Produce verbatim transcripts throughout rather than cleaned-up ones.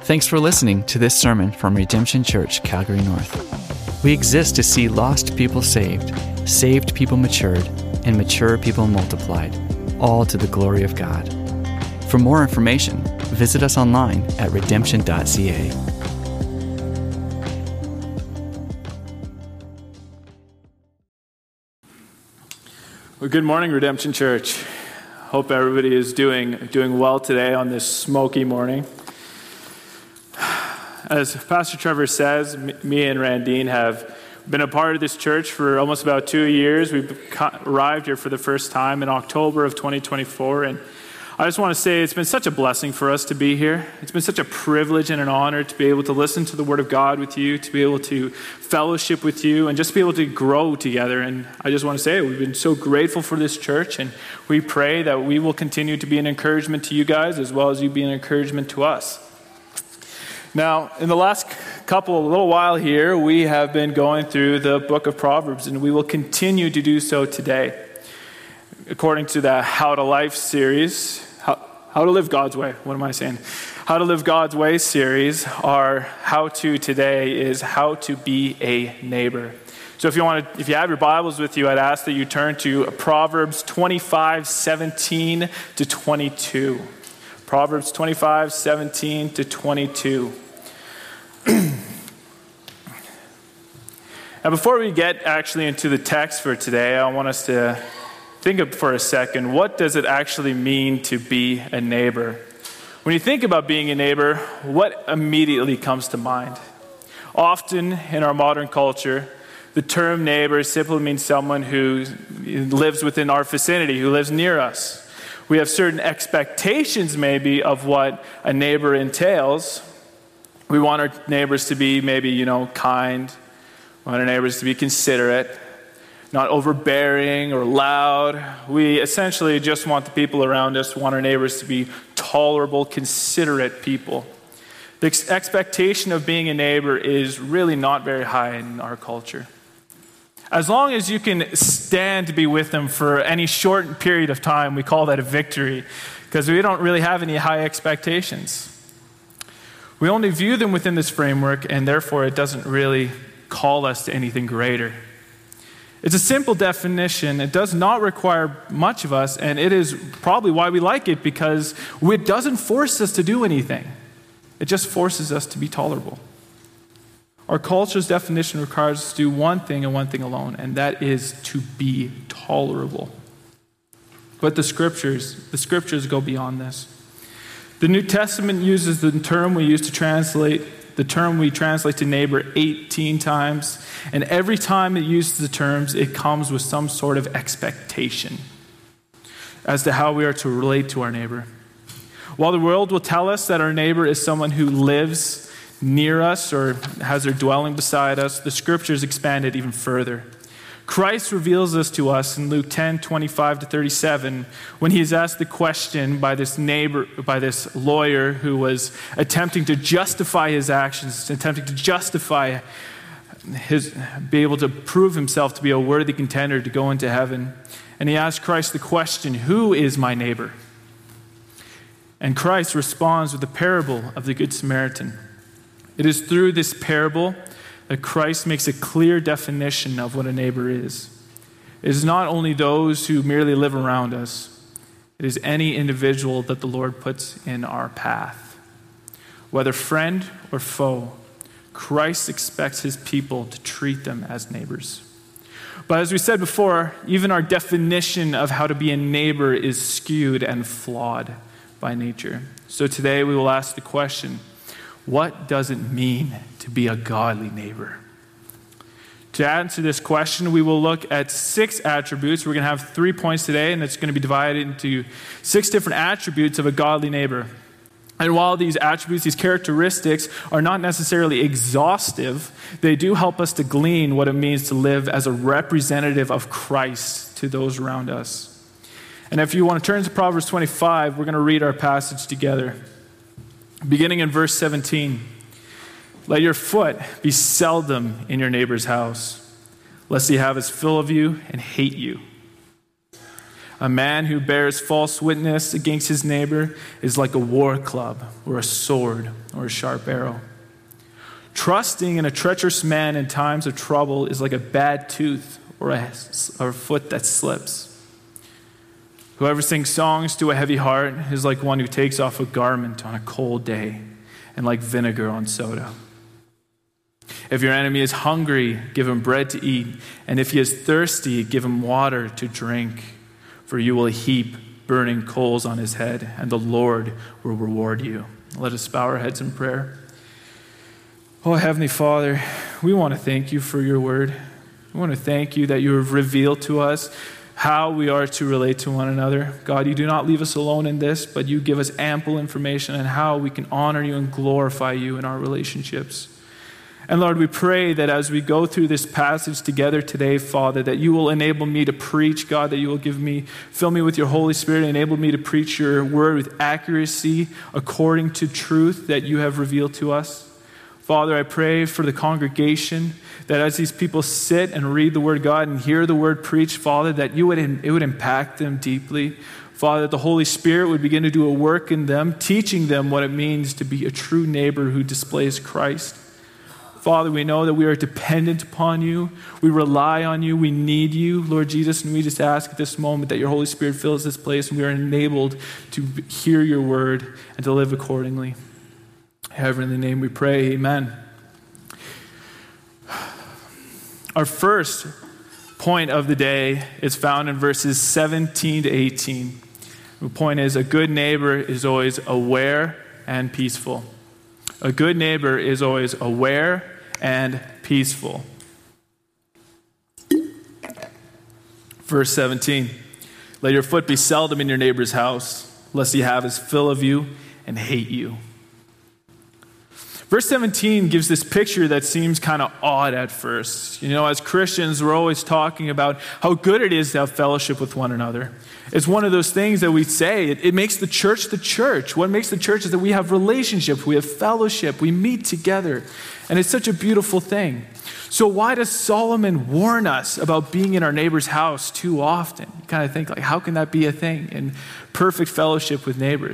Thanks for listening to this sermon from Redemption Church, Calgary North. We exist to see lost people saved, saved people matured, and mature people multiplied, all to the glory of God. For more information, visit us online at redemption dot c a. Well, good morning, Redemption Church. Hope everybody is doing doing well today on this smoky morning. As Pastor Trevor says, me and Randine have been a part of this church for almost about two years. We arrived here for the first time in October of twenty twenty-four, and I just want to say it's been such a blessing for us to be here. It's been such a privilege and an honor to be able to listen to the Word of God with you, to be able to fellowship with you, and just be able to grow together. And I just want to say we've been so grateful for this church, and we pray that we will continue to be an encouragement to you guys as well as you be an encouragement to us. Now, in the last couple, a little while here, we have been going through the book of Proverbs, and we will continue to do so today. According to the How to Life series, How, How to Live God's Way, what am I saying? How to Live God's Way series, our how-to today is how to be a neighbor. So if you want to, if you have your Bibles with you, I'd ask that you turn to Proverbs twenty-five, seventeen to twenty-two. Proverbs twenty-five, seventeen to twenty-two. Now, before we get actually into the text for today, I want us to think of for a second, what does it actually mean to be a neighbor? When you think about being a neighbor, what immediately comes to mind? Often in our modern culture, the term neighbor simply means someone who lives within our vicinity, who lives near us. We have certain expectations maybe of what a neighbor entails. We want our neighbors to be maybe, you know, kind. We want our neighbors to be considerate, not overbearing or loud. We essentially just want the people around us, want our neighbors to be tolerable, considerate people. The ex- expectation of being a neighbor is really not very high in our culture. As long as you can stand to be with them for any short period of time, we call that a victory, because we don't really have any high expectations. We only view them within this framework, and therefore it doesn't really call us to anything greater. It's a simple definition. It does not require much of us, and it is probably why we like it, because it doesn't force us to do anything. It just forces us to be tolerable. Our culture's definition requires us to do one thing and one thing alone, and that is to be tolerable. But the scriptures, the scriptures go beyond this. The New Testament uses the term we use to translate, the term we translate to neighbor eighteen times, and every time it uses the terms, it comes with some sort of expectation as to how we are to relate to our neighbor. While the world will tell us that our neighbor is someone who lives near us or has their dwelling beside us, the scriptures expand it even further. Christ reveals this to us in Luke ten, twenty-five to thirty-seven, when he is asked the question by this neighbor, by this lawyer who was attempting to justify his actions, attempting to justify his, be able to prove himself to be a worthy contender to go into heaven. And he asked Christ the question, "Who is my neighbor?" And Christ responds with the parable of the Good Samaritan. It is through this parable that Christ makes a clear definition of what a neighbor is. It is not only those who merely live around us. It is any individual that the Lord puts in our path. Whether friend or foe, Christ expects his people to treat them as neighbors. But as we said before, even our definition of how to be a neighbor is skewed and flawed by nature. So today we will ask the question, what does it mean to be a godly neighbor? To answer this question, we will look at six attributes. We're going to have three points today, and it's going to be divided into six different attributes of a godly neighbor. And while these attributes, these characteristics, are not necessarily exhaustive, they do help us to glean what it means to live as a representative of Christ to those around us. And if you want to turn to Proverbs twenty-five, we're going to read our passage together. Beginning in verse seventeen, let your foot be seldom in your neighbor's house, lest he have his fill of you and hate you. A man who bears false witness against his neighbor is like a war club or a sword or a sharp arrow. Trusting in a treacherous man in times of trouble is like a bad tooth or a, or a foot that slips. Whoever sings songs to a heavy heart is like one who takes off a garment on a cold day and like vinegar on soda. If your enemy is hungry, give him bread to eat, and if he is thirsty, give him water to drink. For you will heap burning coals on his head, and the Lord will reward you. Let us bow our heads in prayer. Oh, Heavenly Father, we want to thank you for your word. We want to thank you that you have revealed to us how we are to relate to one another. God, you do not leave us alone in this, but you give us ample information on how we can honor you and glorify you in our relationships. And Lord, we pray that as we go through this passage together today, Father, that you will enable me to preach, God, that you will give me, fill me with your Holy Spirit, enable me to preach your word with accuracy according to truth that you have revealed to us. Father, I pray for the congregation that as these people sit and read the word of God and hear the word preached, Father, that you would it would impact them deeply. Father, that the Holy Spirit would begin to do a work in them, teaching them what it means to be a true neighbor who displays Christ. Father, we know that we are dependent upon you. We rely on you. We need you, Lord Jesus. And we just ask at this moment that your Holy Spirit fills this place and we are enabled to hear your word and to live accordingly. However, in the name we pray, amen. Our first point of the day is found in verses seventeen to eighteen. The point is, a good neighbor is always aware and peaceful. A good neighbor is always aware and peaceful. Verse seventeen, let your foot be seldom in your neighbor's house, lest he have his fill of you and hate you. Verse seventeen gives this picture that seems kind of odd at first. You know, as Christians, we're always talking about how good it is to have fellowship with one another. It's one of those things that we say, it, it makes the church the church. What makes the church is that we have relationships, we have fellowship, we meet together. And it's such a beautiful thing. So why does Solomon warn us about being in our neighbor's house too often? You kind of think, like, how can that be a thing in perfect fellowship with neighbors?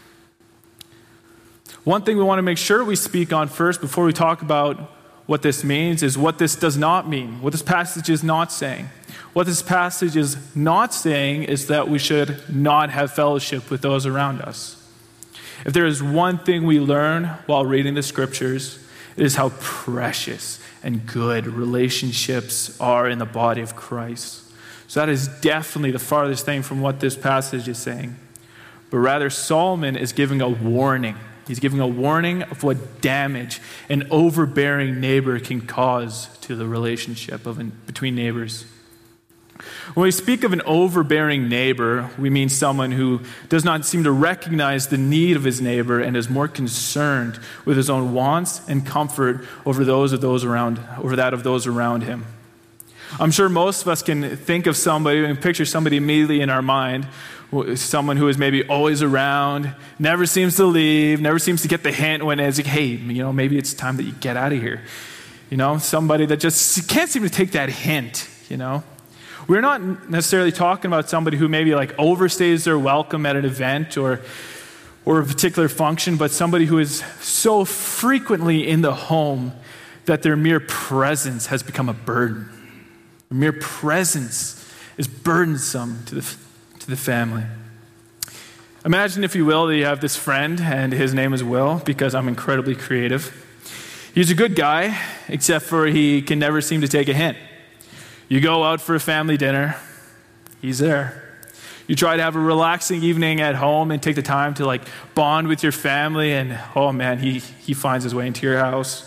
One thing we want to make sure we speak on first before we talk about what this means is what this does not mean, what this passage is not saying. What this passage is not saying is that we should not have fellowship with those around us. If there is one thing we learn while reading the scriptures, it is how precious and good relationships are in the body of Christ. So that is definitely the farthest thing from what this passage is saying. But rather, Solomon is giving a warning. He's giving a warning of what damage an overbearing neighbor can cause to the relationship of an, between neighbors. When we speak of an overbearing neighbor, we mean someone who does not seem to recognize the need of his neighbor and is more concerned with his own wants and comfort over those of those around, over that of those around him. I'm sure most of us can think of somebody and picture somebody immediately in our mind, someone who is maybe always around, never seems to leave, never seems to get the hint when it's like, hey, you know, maybe it's time that you get out of here. You know, somebody that just can't seem to take that hint, you know. We're not necessarily talking about somebody who maybe like overstays their welcome at an event or or a particular function, but somebody who is so frequently in the home that their mere presence has become a burden. Their mere presence is burdensome to the to the family. Imagine, if you will, that you have this friend, and his name is Will, because I'm incredibly creative. He's a good guy, except for he can never seem to take a hint. You go out for a family dinner, he's there. You try to have a relaxing evening at home and take the time to like bond with your family, and oh man, he, he finds his way into your house.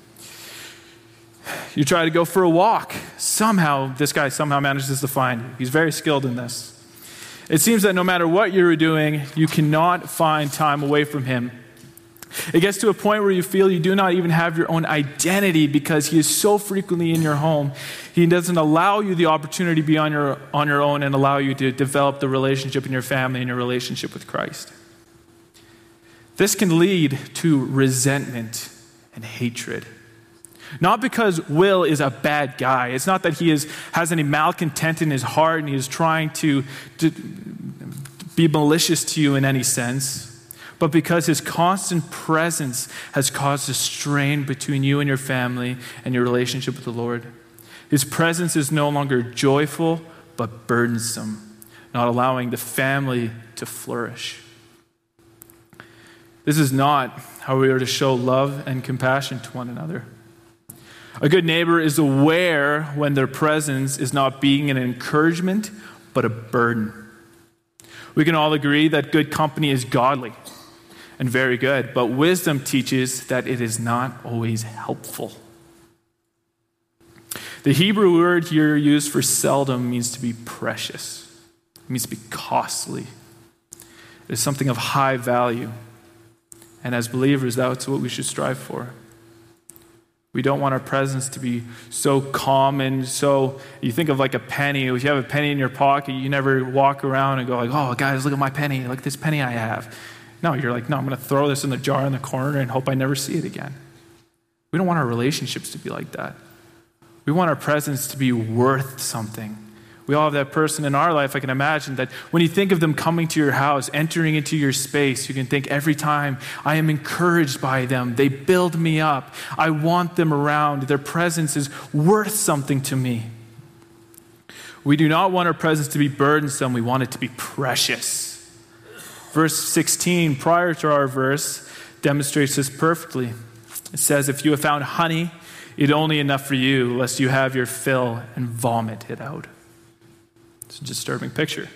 You try to go for a walk. Somehow, this guy somehow manages to find you. He's very skilled in this. It seems that no matter what you're doing, you cannot find time away from him. It gets to a point where you feel you do not even have your own identity because he is so frequently in your home. He doesn't allow you the opportunity to be on your, on your own and allow you to develop the relationship in your family and your relationship with Christ. This can lead to resentment and hatred. Not because Will is a bad guy. It's not that he is, has any malcontent in his heart and he is trying to, to be malicious to you in any sense, but because his constant presence has caused a strain between you and your family and your relationship with the Lord. His presence is no longer joyful, but burdensome, not allowing the family to flourish. This is not how we are to show love and compassion to one another. A good neighbor is aware when their presence is not being an encouragement, but a burden. We can all agree that good company is godly and very good, but wisdom teaches that it is not always helpful. The Hebrew word here used for seldom means to be precious. It means to be costly. It is something of high value. And as believers, that's what we should strive for. We don't want our presence to be so common, so you think of like a penny. If you have a penny in your pocket, you never walk around and go like, oh, guys, look at my penny. Look at this penny I have. No, you're like, no, I'm going to throw this in the jar in the corner and hope I never see it again. We don't want our relationships to be like that. We want our presence to be worth something. We all have that person in our life, I can imagine, that when you think of them coming to your house, entering into your space, you can think every time, I am encouraged by them. They build me up. I want them around. Their presence is worth something to me. We do not want our presence to be burdensome. We want it to be precious. Verse sixteen, prior to our verse, demonstrates this perfectly. It says, if you have found honey, eat only enough for you, lest you have your fill and vomit it out. It's a disturbing picture.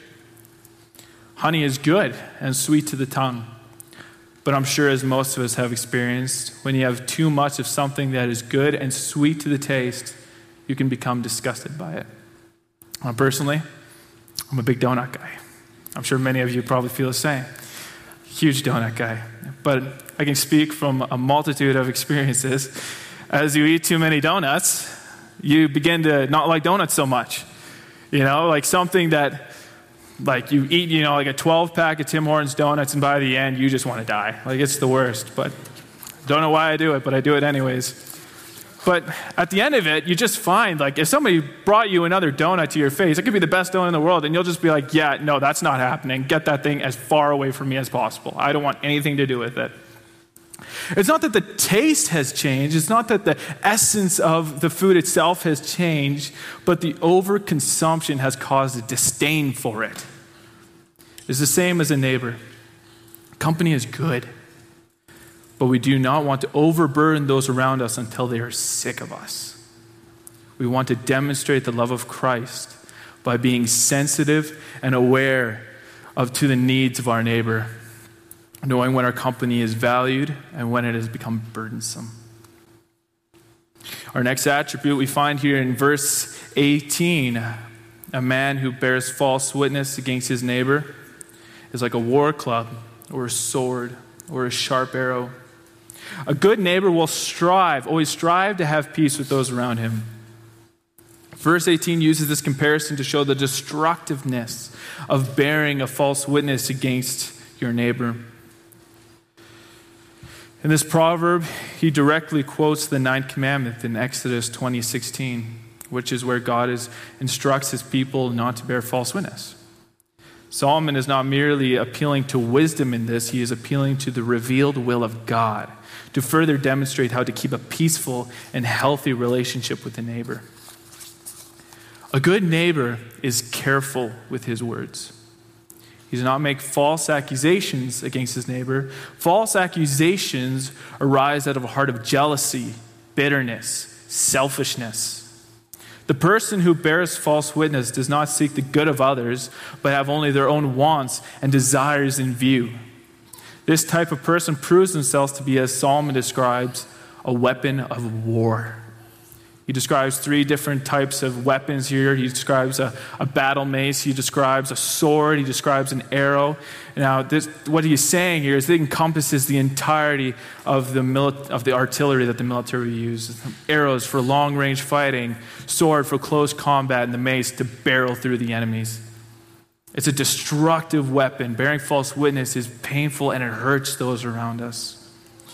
Honey is good and sweet to the tongue. But I'm sure, as most of us have experienced, when you have too much of something that is good and sweet to the taste, you can become disgusted by it. Uh, personally, I'm a big donut guy. I'm sure many of you probably feel the same. Huge donut guy. But I can speak from a multitude of experiences. As you eat too many donuts, you begin to not like donuts so much. You know, like something that, like you eat, you know, like a twelve pack of Tim Hortons donuts, and by the end, you just want to die. Like, it's the worst, but don't know why I do it, but I do it anyways. But at the end of it, you just find, like, if somebody brought you another donut to your face, it could be the best donut in the world, and you'll just be like, yeah, no, that's not happening. Get that thing as far away from me as possible. I don't want anything to do with it. It's not that the taste has changed. It's not that the essence of the food itself has changed, but the overconsumption has caused a disdain for it. It's the same as a neighbor. Company is good, but we do not want to overburden those around us until they are sick of us. We want to demonstrate the love of Christ by being sensitive and aware of to the needs of our neighbor, knowing when our company is valued and when it has become burdensome. Our next attribute we find here in verse eighteen, a man who bears false witness against his neighbor is like a war club or a sword or a sharp arrow. A good neighbor will strive, always strive to have peace with those around him. Verse eighteen uses this comparison to show the destructiveness of bearing a false witness against your neighbor. In this proverb, he directly quotes the ninth commandment in Exodus twenty sixteen, which is where God is, instructs his people not to bear false witness. Solomon is not merely appealing to wisdom in this, he is appealing to the revealed will of God to further demonstrate how to keep a peaceful and healthy relationship with the neighbor. A good neighbor is careful with his words. He does not make false accusations against his neighbor. False accusations arise out of a heart of jealousy, bitterness, selfishness. The person who bears false witness does not seek the good of others, but have only their own wants and desires in view. This type of person proves themselves to be, as Solomon describes, a weapon of war. He describes three different types of weapons here. He describes a, a battle mace. He describes a sword. He describes an arrow. Now, this, what he's saying here is it encompasses the entirety of the, mili- of the artillery that the military uses. Arrows for long-range fighting, sword for close combat, and the mace to barrel through the enemies. It's a destructive weapon. Bearing false witness is painful and it hurts those around us.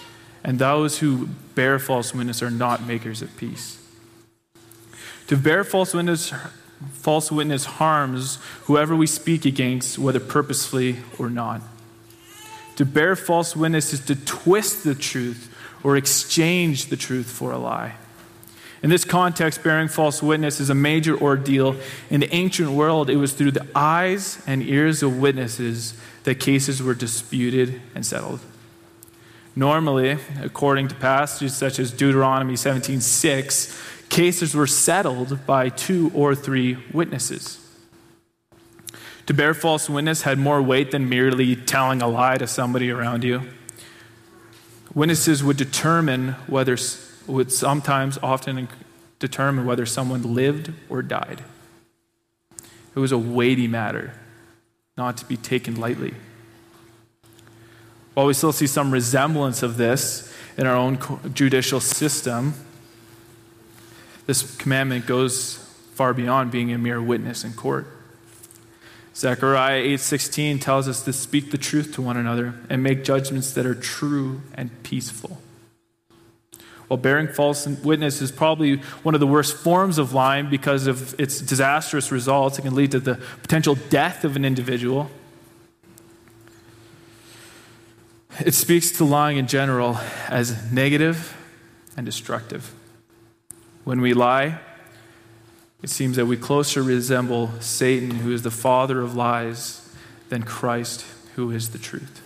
and those who bear false witness are not makers of peace. To bear false witness, false witness harms whoever we speak against, whether purposefully or not. To bear false witness is to twist the truth or exchange the truth for a lie. In this context, bearing false witness is a major ordeal. In the ancient world, it was through the eyes and ears of witnesses that cases were disputed and settled. Normally, according to passages such as Deuteronomy seventeen six, cases were settled by two or three witnesses. To bear false witness had more weight than merely telling a lie to somebody around you. Witnesses would determine whether, would sometimes often determine whether someone lived or died. It was a weighty matter, not to be taken lightly. While we still see some resemblance of this in our own judicial system, this commandment goes far beyond being a mere witness in court. Zechariah eight sixteen tells us to speak the truth to one another and make judgments that are true and peaceful. While bearing false witness is probably one of the worst forms of lying because of its disastrous results, it can lead to the potential death of an individual. It speaks to lying in general as negative and destructive. When we lie, it seems that we closer resemble Satan, who is the father of lies, than Christ, who is the truth.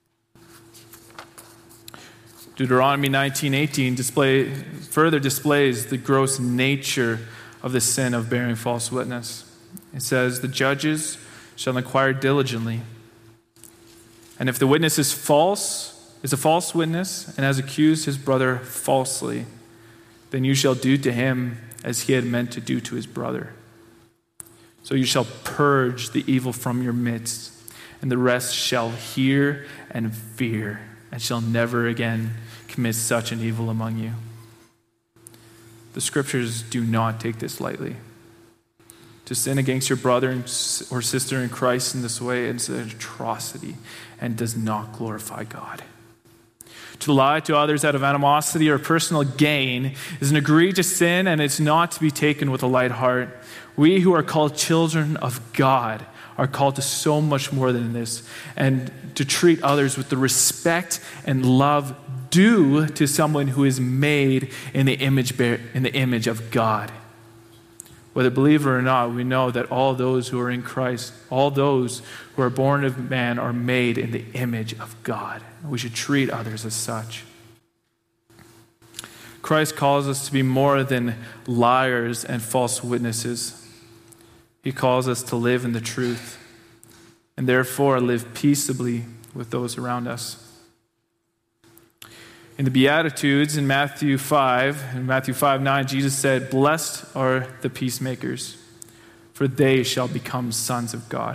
Deuteronomy nineteen eighteen display, further displays the gross nature of the sin of bearing false witness. It says, "The judges shall inquire diligently. And if the witness is false, is a false witness, and has accused his brother falsely, then you shall do to him as he had meant to do to his brother. So you shall purge the evil from your midst, and the rest shall hear and fear, and shall never again commit such an evil among you." The scriptures do not take this lightly. To sin against your brother or sister in Christ in this way is an atrocity and does not glorify God. To lie to others out of animosity or personal gain is an egregious sin, and it's not to be taken with a light heart. We who are called children of God are called to so much more than this, and to treat others with the respect and love due to someone who is made in the image bear, in the image of God. Whether believer or not, we know that all those who are in Christ, all those who are born of man, are made in the image of God. We should treat others as such. Christ calls us to be more than liars and false witnesses. He calls us to live in the truth and therefore live peaceably with those around us. In the Beatitudes in Matthew five, in Matthew five nine, Jesus said, "Blessed are the peacemakers, for they shall become sons of God."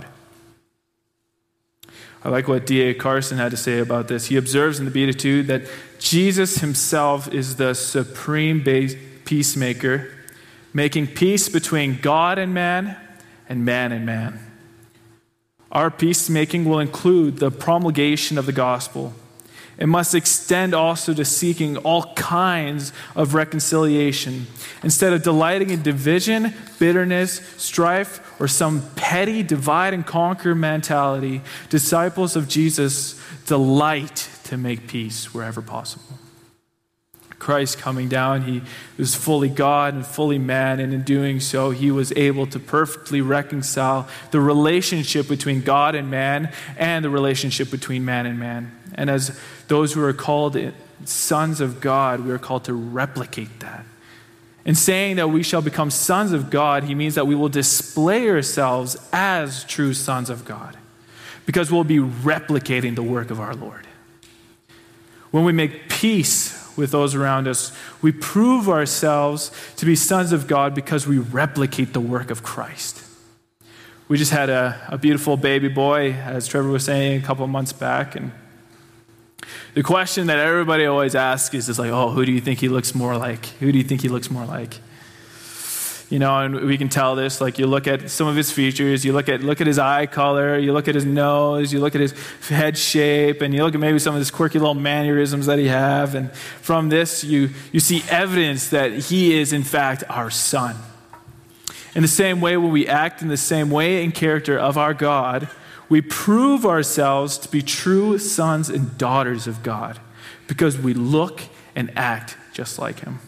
I like what D A Carson had to say about this. He observes in the Beatitude that Jesus himself is the supreme peacemaker, making peace between God and man and man and man. Our peacemaking will include the promulgation of the gospel. It must extend also to seeking all kinds of reconciliation. Instead of delighting in division, bitterness, strife, or some petty divide and conquer mentality, disciples of Jesus delight to make peace wherever possible. Christ coming down, he was fully God and fully man, and in doing so, he was able to perfectly reconcile the relationship between God and man and the relationship between man and man. And as those who are called sons of God, we are called to replicate that. In saying that we shall become sons of God, he means that we will display ourselves as true sons of God, because we'll be replicating the work of our Lord. When we make peace with those around us, we prove ourselves to be sons of God because we replicate the work of Christ. We just had a, a beautiful baby boy, as Trevor was saying a couple of months back, and the question that everybody always asks is just like, oh, who do you think he looks more like? Who do you think he looks more like? You know, and we can tell this, like you look at some of his features, you look at look at his eye color, you look at his nose, you look at his head shape, and you look at maybe some of his quirky little mannerisms that he have, and from this you, you see evidence that he is in fact our son. In the same way, when we act in the same way and character of our God, we prove ourselves to be true sons and daughters of God because we look and act just like him.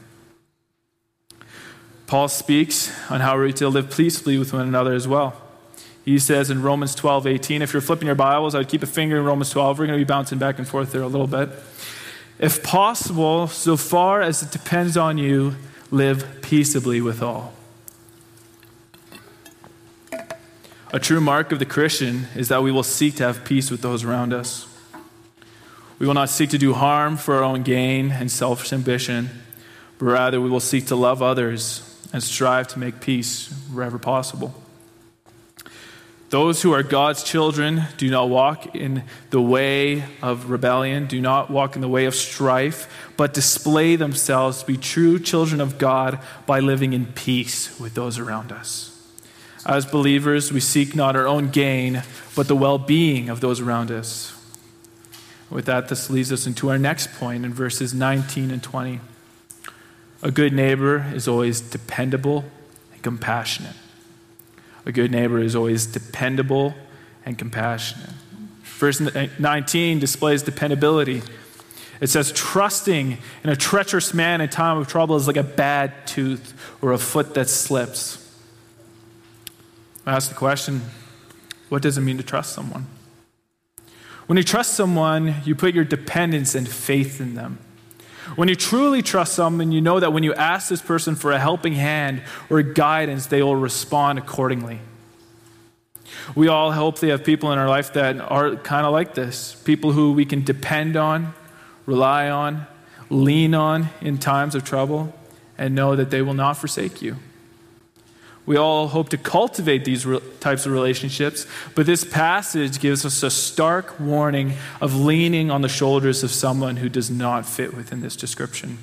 Paul speaks on how we're to live peacefully with one another as well. He says in Romans twelve eighteen, if you're flipping your Bibles, I would keep a finger in Romans twelve. We're going to be bouncing back and forth there a little bit. If possible, so far as it depends on you, live peaceably with all. A true mark of the Christian is that we will seek to have peace with those around us. We will not seek to do harm for our own gain and selfish ambition, but rather we will seek to love others and strive to make peace wherever possible. Those who are God's children do not walk in the way of rebellion, do not walk in the way of strife, but display themselves to be true children of God by living in peace with those around us. As believers, we seek not our own gain, but the well-being of those around us. With that, this leads us into our next point in verses nineteen and twenty. A good neighbor is always dependable and compassionate. A good neighbor is always dependable and compassionate. Verse nineteen displays dependability. It says, trusting in a treacherous man in time of trouble is like a bad tooth or a foot that slips. I ask the question, what does it mean to trust someone? When you trust someone, you put your dependence and faith in them. When you truly trust someone, you know that when you ask this person for a helping hand or guidance, they will respond accordingly. We all hopefully have people in our life that are kind of like this. People who we can depend on, rely on, lean on in times of trouble, and know that they will not forsake you. We all hope to cultivate these re- types of relationships, but this passage gives us a stark warning of leaning on the shoulders of someone who does not fit within this description.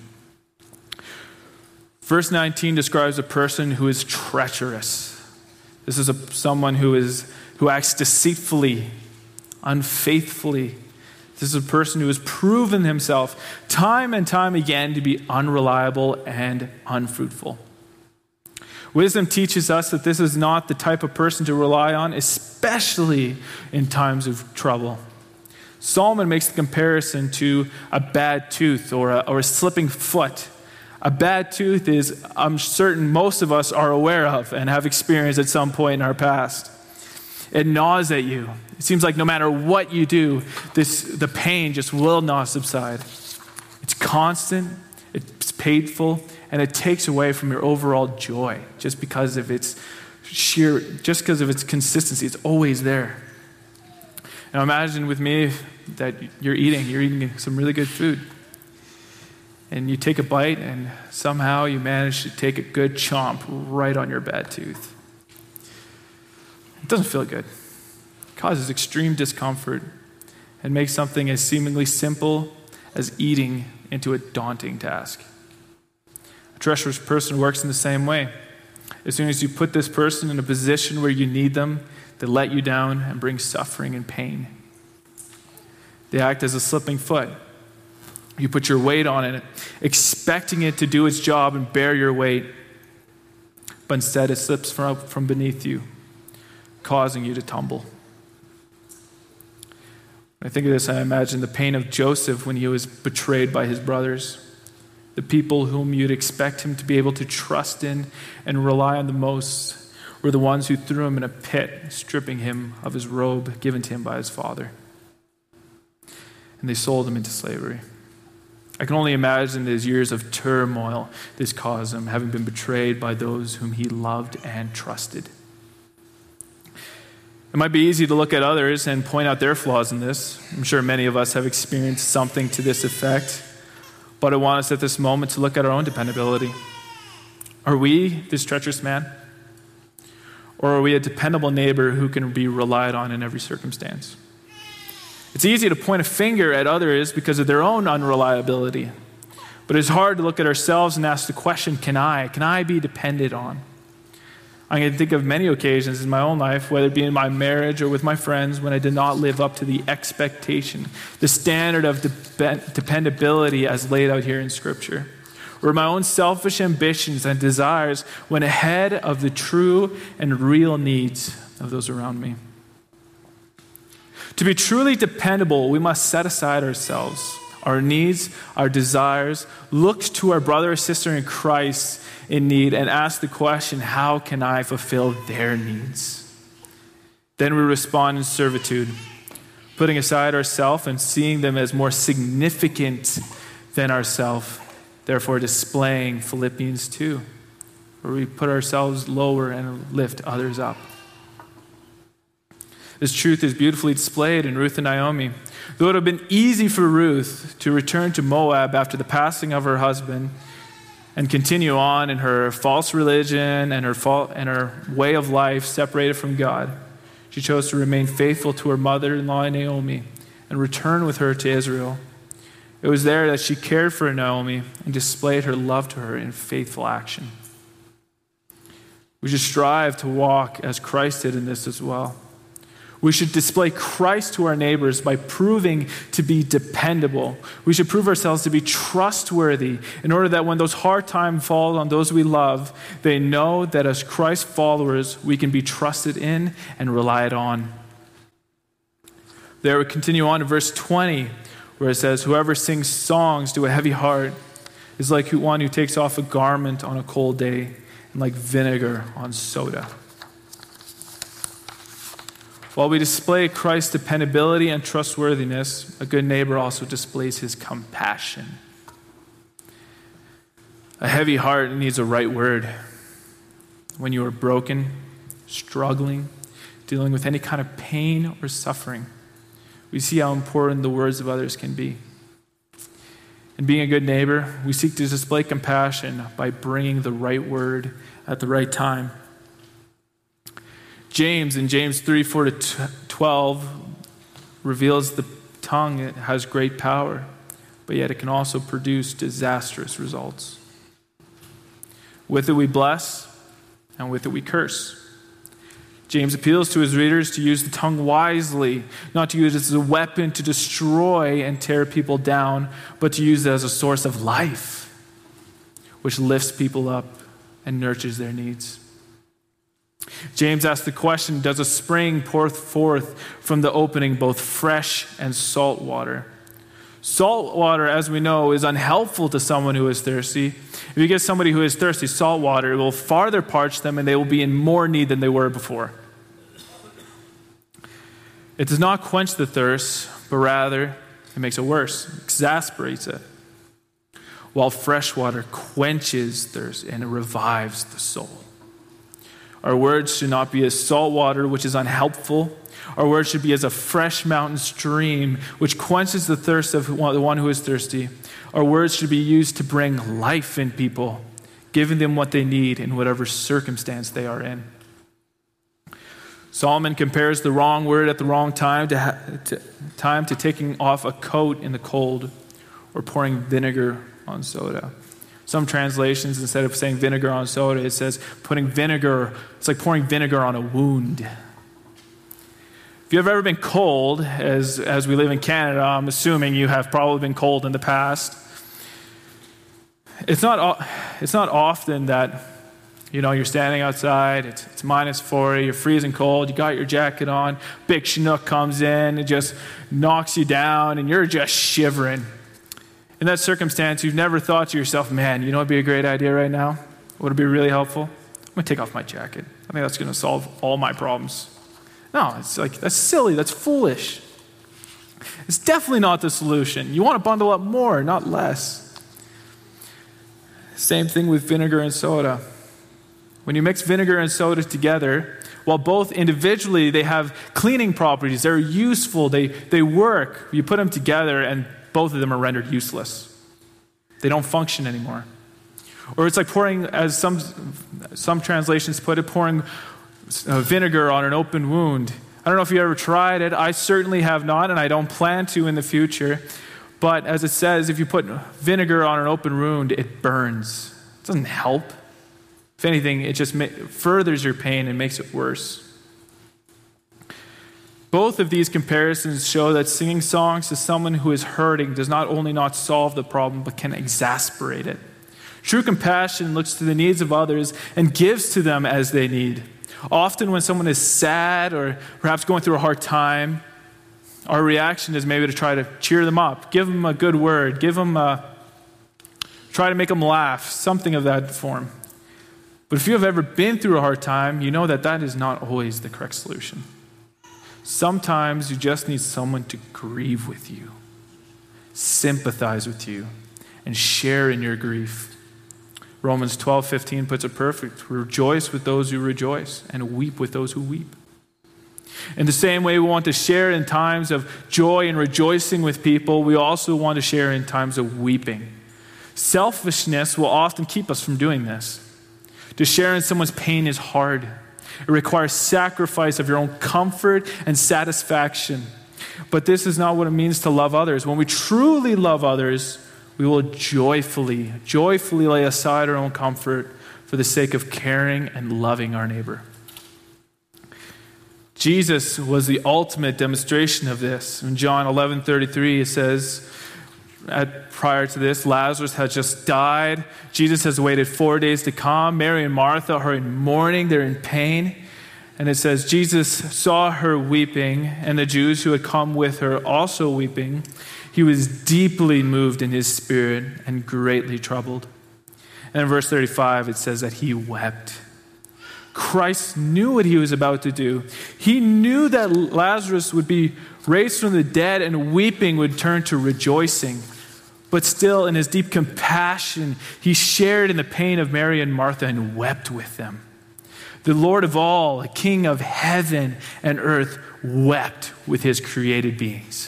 Verse nineteen describes a person who is treacherous. This is a, someone who is who acts deceitfully, unfaithfully. This is a person who has proven himself time and time again to be unreliable and unfruitful. Wisdom teaches us that this is not the type of person to rely on, especially in times of trouble. Solomon makes the comparison to a bad tooth or a, or a slipping foot. A bad tooth is, I'm certain most of us are aware of and have experienced at some point in our past. It gnaws at you. It seems like no matter what you do, this the pain just will not subside. It's constant, it's painful, and it takes away from your overall joy just because of its sheer, just because of its consistency. It's always there. Now imagine with me that you're eating, you're eating some really good food. And you take a bite and somehow you manage to take a good chomp right on your bad tooth. It doesn't feel good. It causes extreme discomfort and makes something as seemingly simple as eating into a daunting task. A treacherous person works in the same way. As soon as you put this person in a position where you need them, they let you down and bring suffering and pain. They act as a slipping foot. You put your weight on it, expecting it to do its job and bear your weight, but instead it slips from, from beneath you, causing you to tumble. When I think of this, I imagine the pain of Joseph when he was betrayed by his brothers. The people whom you'd expect him to be able to trust in and rely on the most were the ones who threw him in a pit, stripping him of his robe given to him by his father. And they sold him into slavery. I can only imagine these years of turmoil this caused him, having been betrayed by those whom he loved and trusted. It might be easy to look at others and point out their flaws in this. I'm sure many of us have experienced something to this effect. But I want us at this moment to look at our own dependability. Are we this treacherous man? Or are we a dependable neighbor who can be relied on in every circumstance? It's easy to point a finger at others because of their own unreliability. But it's hard to look at ourselves and ask the question, can I? Can I be depended on? I can think of many occasions in my own life, whether it be in my marriage or with my friends, when I did not live up to the expectation, the standard of dep- dependability as laid out here in Scripture. Where my own selfish ambitions and desires went ahead of the true and real needs of those around me. To be truly dependable, we must set aside ourselves, our needs, our desires, look to our brother or sister in Christ in need, and ask the question, how can I fulfill their needs? Then we respond in servitude, putting aside ourselves and seeing them as more significant than ourselves, therefore displaying Philippians two, where we put ourselves lower and lift others up. This truth is beautifully displayed in Ruth and Naomi. Though it would have been easy for Ruth to return to Moab after the passing of her husband and continue on in her false religion and her fa- and her way of life separated from God, she chose to remain faithful to her mother-in-law Naomi and return with her to Israel. It was there that she cared for Naomi and displayed her love to her in faithful action. We should strive to walk as Christ did in this as well. We should display Christ to our neighbors by proving to be dependable. We should prove ourselves to be trustworthy in order that when those hard times fall on those we love, they know that as Christ followers, we can be trusted in and relied on. There we continue on to verse twenty, where it says, whoever sings songs to a heavy heart is like one who takes off a garment on a cold day and like vinegar on soda. While we display Christ's dependability and trustworthiness, a good neighbor also displays his compassion. A heavy heart needs a right word. When you are broken, struggling, dealing with any kind of pain or suffering, we see how important the words of others can be. In being a good neighbor, we seek to display compassion by bringing the right word at the right time. James, in James three, four to twelve, reveals the tongue has great power, but yet it can also produce disastrous results. With it we bless, and with it we curse. James appeals to his readers to use the tongue wisely, not to use it as a weapon to destroy and tear people down, but to use it as a source of life, which lifts people up and nurtures their needs. James asks the question, does a spring pour forth from the opening both fresh and salt water? Salt water, as we know, is unhelpful to someone who is thirsty. If you give somebody who is thirsty salt water, it will farther parch them and they will be in more need than they were before. It does not quench the thirst, but rather it makes it worse, exasperates it. While fresh water quenches thirst and it revives the soul. Our words should not be as salt water, which is unhelpful. Our words should be as a fresh mountain stream, which quenches the thirst of the one who is thirsty. Our words should be used to bring life in people, giving them what they need in whatever circumstance they are in. Solomon compares the wrong word at the wrong time to, ha- to, time to taking off a coat in the cold or pouring vinegar on soda. Some translations, instead of saying vinegar on soda, it says putting vinegar, it's like pouring vinegar on a wound. If you've ever been cold, as, as we live in Canada, I'm assuming you have probably been cold in the past. It's not, it's not often that, you know, you're standing outside, it's, it's minus forty, you're freezing cold, you got your jacket on, big Chinook comes in, it just knocks you down, and you're just shivering. In that circumstance, you've never thought to yourself, man, you know what would be a great idea right now? Would it be really helpful? I'm going to take off my jacket. I think that's going to solve all my problems. No, it's like, that's silly. That's foolish. It's definitely not the solution. You want to bundle up more, not less. Same thing with vinegar and soda. When you mix vinegar and soda together, while both individually they have cleaning properties, they're useful, they, they work, you put them together and both of them are rendered useless. They don't function anymore. Or it's like pouring, as some some translations put it, pouring uh, vinegar on an open wound. I don't know if you ever tried it. I certainly have not, and I don't plan to in the future. But as it says, if you put vinegar on an open wound, it burns. It doesn't help. If anything, it just ma- furthers your pain and makes it worse. Both of these comparisons show that singing songs to someone who is hurting does not only not solve the problem, but can exasperate it. True compassion looks to the needs of others and gives to them as they need. Often when someone is sad or perhaps going through a hard time, our reaction is maybe to try to cheer them up, give them a good word, give them a, try to make them laugh, something of that form. But if you have ever been through a hard time, you know that that is not always the correct solution. Sometimes you just need someone to grieve with you, sympathize with you, and share in your grief. Romans twelve fifteen puts it perfect. Rejoice with those who rejoice and weep with those who weep. In the same way we want to share in times of joy and rejoicing with people, we also want to share in times of weeping. Selfishness will often keep us from doing this. To share in someone's pain is hard. It requires sacrifice of your own comfort and satisfaction. But this is not what it means to love others. When we truly love others, we will joyfully, joyfully lay aside our own comfort for the sake of caring and loving our neighbor. Jesus was the ultimate demonstration of this. In John eleven thirty-three, it says, At, prior to this, Lazarus had just died. Jesus has waited four days to come. Mary and Martha are in mourning. They're in pain. And it says, Jesus saw her weeping, and the Jews who had come with her also weeping. He was deeply moved in his spirit and greatly troubled. And in verse thirty-five, it says that he wept. Christ knew what he was about to do. He knew that Lazarus would be raised from the dead and weeping would turn to rejoicing. But still, in his deep compassion, he shared in the pain of Mary and Martha and wept with them. The Lord of all, the King of heaven and earth, wept with his created beings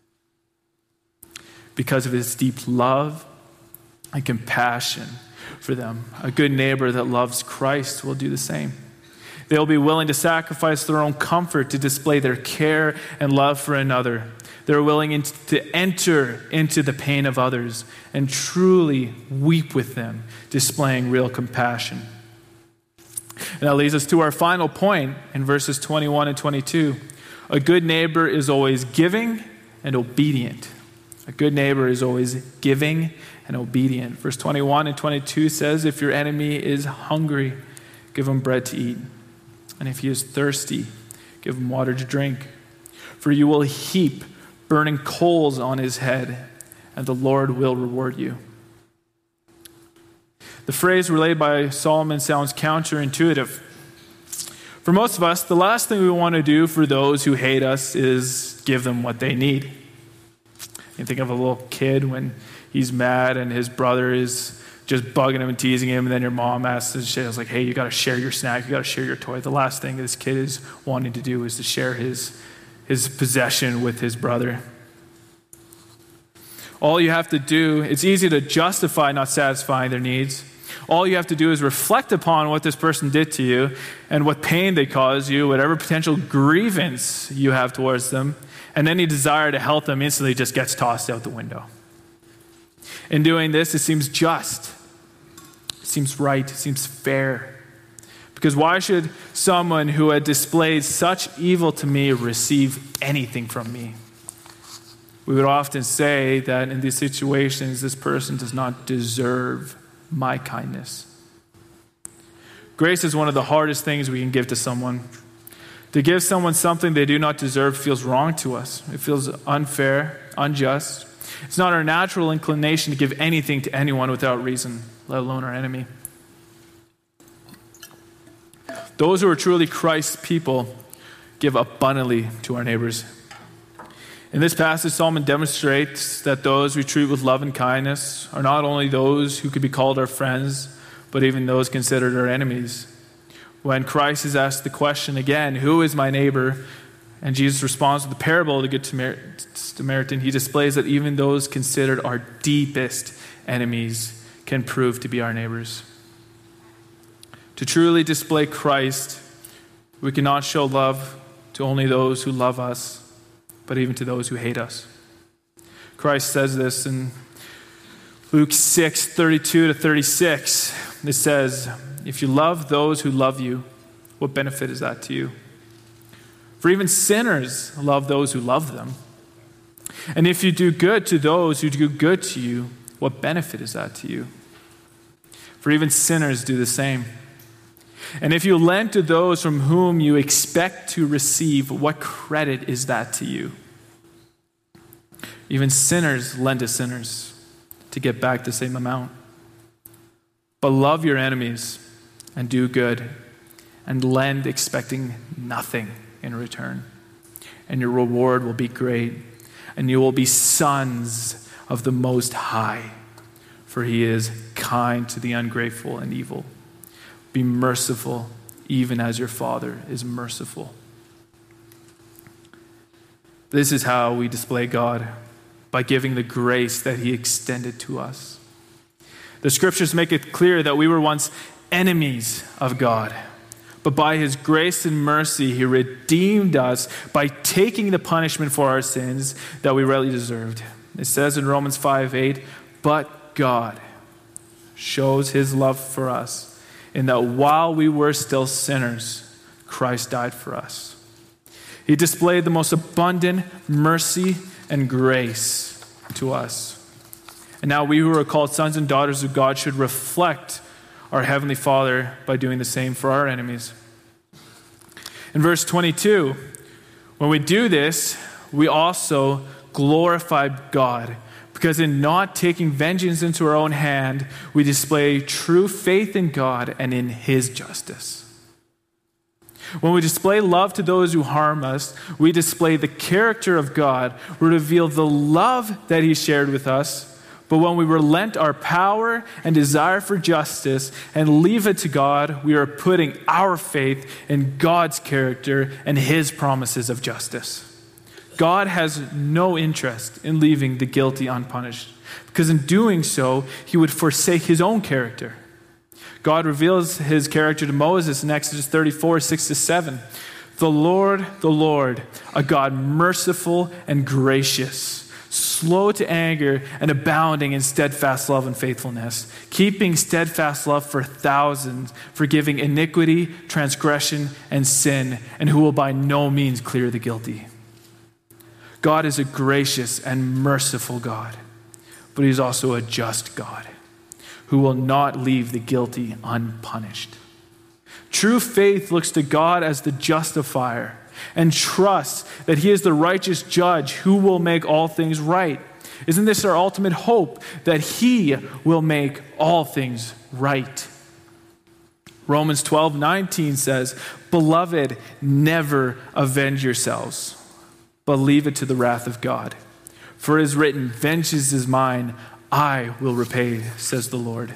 because of his deep love and compassion for them. A good neighbor that loves Christ will do the same. They'll be willing to sacrifice their own comfort to display their care and love for another. They're willing to enter into the pain of others and truly weep with them, displaying real compassion. And that leads us to our final point in verses twenty-one and twenty-two. A good neighbor is always giving and obedient. A good neighbor is always giving and obedient. Verse twenty-one and twenty-two says, if your enemy is hungry, give him bread to eat. And if he is thirsty, give him water to drink. For you will heap burning coals on his head, and the Lord will reward you. The phrase relayed by Solomon sounds counterintuitive. For most of us, the last thing we want to do for those who hate us is give them what they need. You think of a little kid when he's mad and his brother is just bugging him and teasing him, and then your mom asks and she's like, hey, you got to share your snack, you got to share your toy. The last thing this kid is wanting to do is to share his, his possession with his brother. All you have to do, it's easy to justify not satisfying their needs. All you have to do is reflect upon what this person did to you and what pain they caused you, whatever potential grievance you have towards them, and any desire to help them instantly just gets tossed out the window. In doing this, it seems just. It seems right. It seems fair. Because why should someone who had displayed such evil to me receive anything from me? We would often say that in these situations, this person does not deserve my kindness. Grace is one of the hardest things we can give to someone. To give someone something they do not deserve feels wrong to us. It feels unfair, unjust. It's not our natural inclination to give anything to anyone without reason, let alone our enemy. Those who are truly Christ's people give abundantly to our neighbors. In this passage, Solomon demonstrates that those we treat with love and kindness are not only those who could be called our friends, but even those considered our enemies. When Christ is asked the question again, who is my neighbor? And Jesus responds with the parable of the Good Samaritan, he displays that even those considered our deepest enemies can prove to be our neighbors. To truly display Christ, we cannot show love to only those who love us, but even to those who hate us. Christ says this in Luke six, thirty-two to thirty-six. It says, if you love those who love you, what benefit is that to you? For even sinners love those who love them. And if you do good to those who do good to you, what benefit is that to you? For even sinners do the same. And if you lend to those from whom you expect to receive, what credit is that to you? Even sinners lend to sinners to get back the same amount. But love your enemies and do good and lend expecting nothing in return. And your reward will be great, and you will be sons of the Most High, for he is kind to the ungrateful and evil. Be merciful, even as your Father is merciful. This is how we display God, by giving the grace that he extended to us. The scriptures make it clear that we were once enemies of God, but by his grace and mercy, he redeemed us by taking the punishment for our sins that we rightly deserved. It says in Romans five eight, but God shows his love for us in that while we were still sinners, Christ died for us. He displayed the most abundant mercy and grace to us. And now we who are called sons and daughters of God should reflect our Heavenly Father by doing the same for our enemies. In verse twenty-two, when we do this, we also glorify God, because in not taking vengeance into our own hand, we display true faith in God and in his justice. When we display love to those who harm us, we display the character of God. We reveal the love that he shared with us. But when we relent our power and desire for justice and leave it to God, we are putting our faith in God's character and his promises of justice. God has no interest in leaving the guilty unpunished, because in doing so, he would forsake his own character. God reveals his character to Moses in Exodus thirty-four, six to seven. The Lord, the Lord, a God merciful and gracious, slow to anger and abounding in steadfast love and faithfulness, keeping steadfast love for thousands, forgiving iniquity, transgression, and sin, and who will by no means clear the guilty. God is a gracious and merciful God, but he is also a just God who will not leave the guilty unpunished. True faith looks to God as the justifier and trusts that he is the righteous judge who will make all things right. Isn't this our ultimate hope, that he will make all things right? Romans twelve nineteen says, "Beloved, never avenge yourselves, but leave it to the wrath of God. For it is written, vengeance is mine, I will repay, says the Lord."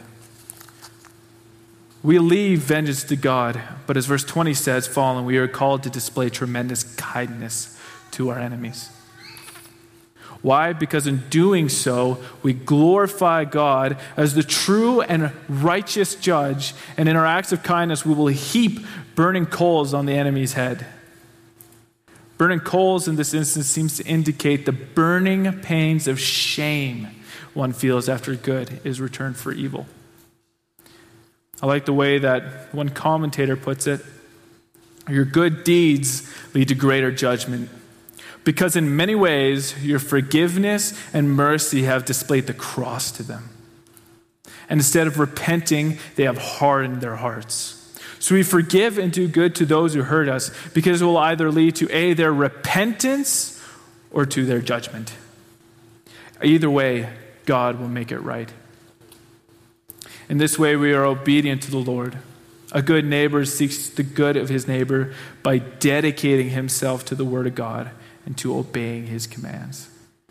We leave vengeance to God, but as verse twenty says, following, we are called to display tremendous kindness to our enemies. Why? Because in doing so, we glorify God as the true and righteous judge, and in our acts of kindness, we will heap burning coals on the enemy's head. Burning coals in this instance seems to indicate the burning pains of shame one feels after good is returned for evil. I like the way that one commentator puts it. Your good deeds lead to greater judgment, because in many ways your forgiveness and mercy have displayed the cross to them. And instead of repenting, they have hardened their hearts. So we forgive and do good to those who hurt us, because it will either lead to A, their repentance, or to their judgment. Either way, God will make it right. In this way, we are obedient to the Lord. A good neighbor seeks the good of his neighbor by dedicating himself to the word of God and to obeying his commands.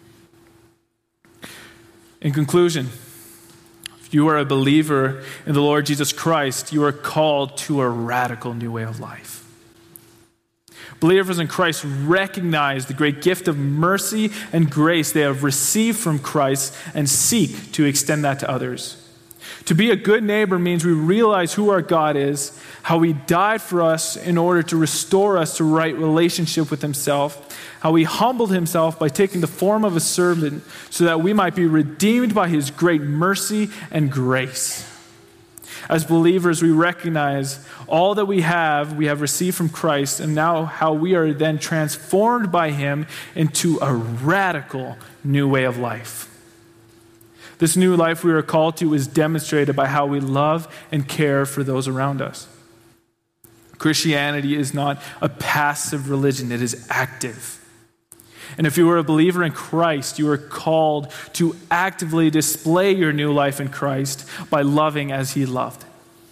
In conclusion, if you are a believer in the Lord Jesus Christ, you are called to a radical new way of life. Believers in Christ recognize the great gift of mercy and grace they have received from Christ and seek to extend that to others. To be a good neighbor means we realize who our God is, how he died for us in order to restore us to right relationship with himself, how he humbled himself by taking the form of a servant so that we might be redeemed by his great mercy and grace. As believers, we recognize all that we have, we have received from Christ, and now how we are then transformed by him into a radical new way of life. This new life we are called to is demonstrated by how we love and care for those around us. Christianity is not a passive religion, it is active. And if you are a believer in Christ, you are called to actively display your new life in Christ by loving as he loved.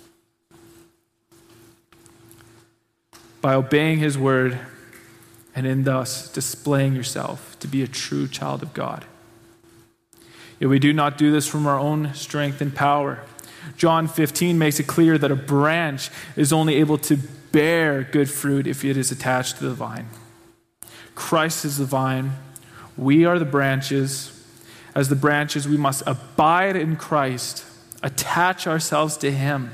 By obeying his word and in thus displaying yourself to be a true child of God. Yet we do not do this from our own strength and power. John fifteen makes it clear that a branch is only able to bear good fruit if it is attached to the vine. Christ is the vine. We are the branches. As the branches, we must abide in Christ, attach ourselves to him.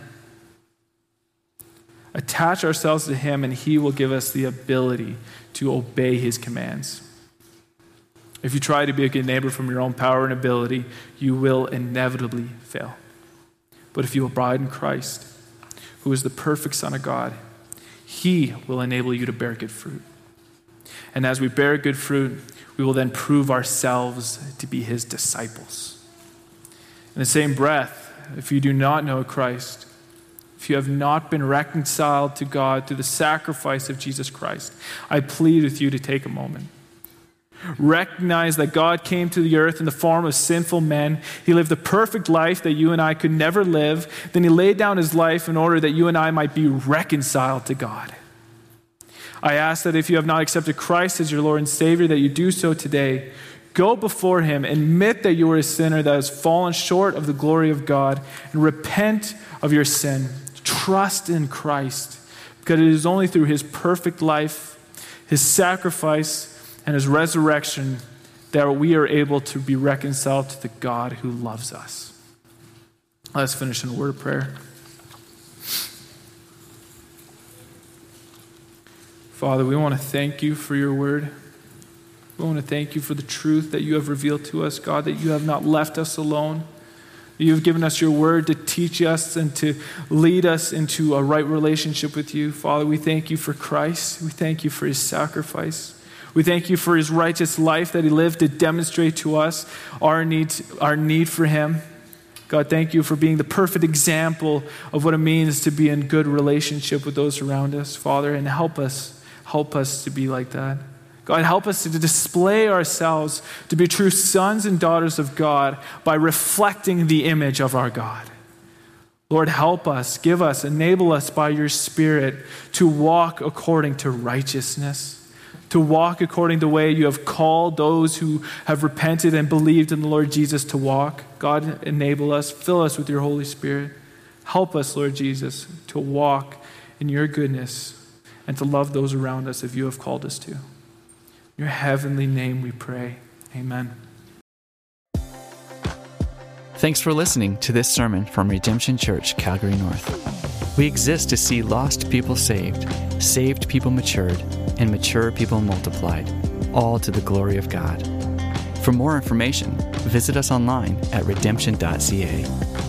Attach ourselves to him, and he will give us the ability to obey his commands. If you try to be a good neighbor from your own power and ability, you will inevitably fail. But if you abide in Christ, who is the perfect Son of God, he will enable you to bear good fruit. And as we bear good fruit, we will then prove ourselves to be his disciples. In the same breath, if you do not know Christ, if you have not been reconciled to God through the sacrifice of Jesus Christ, I plead with you to take a moment. Recognize that God came to the earth in the form of sinful men. He lived the perfect life that you and I could never live. Then he laid down his life in order that you and I might be reconciled to God. I ask that if you have not accepted Christ as your Lord and Savior, that you do so today. Go before him, admit that you are a sinner that has fallen short of the glory of God, and repent of your sin. Trust in Christ, because it is only through his perfect life, his sacrifice, and his resurrection that we are able to be reconciled to the God who loves us. Let's finish in a word of prayer. Father, we want to thank you for your word. We want to thank you for the truth that you have revealed to us, God, that you have not left us alone. You have given us your word to teach us and to lead us into a right relationship with you. Father, we thank you for Christ. We thank you for his sacrifice. We thank you for his righteous life that he lived to demonstrate to us our need, our need for him. God, thank you for being the perfect example of what it means to be in good relationship with those around us, Father, and help us. Help us to be like that. God, help us to display ourselves to be true sons and daughters of God by reflecting the image of our God. Lord, help us, give us, enable us by your Spirit to walk according to righteousness, to walk according to the way you have called those who have repented and believed in the Lord Jesus to walk. God, enable us, fill us with your Holy Spirit. Help us, Lord Jesus, to walk in your goodness and to love those around us if you have called us to. In your heavenly name we pray. Amen. Thanks for listening to this sermon from Redemption Church, Calgary North. We exist to see lost people saved, saved people matured, and mature people multiplied, all to the glory of God. For more information, visit us online at redemption dot c a.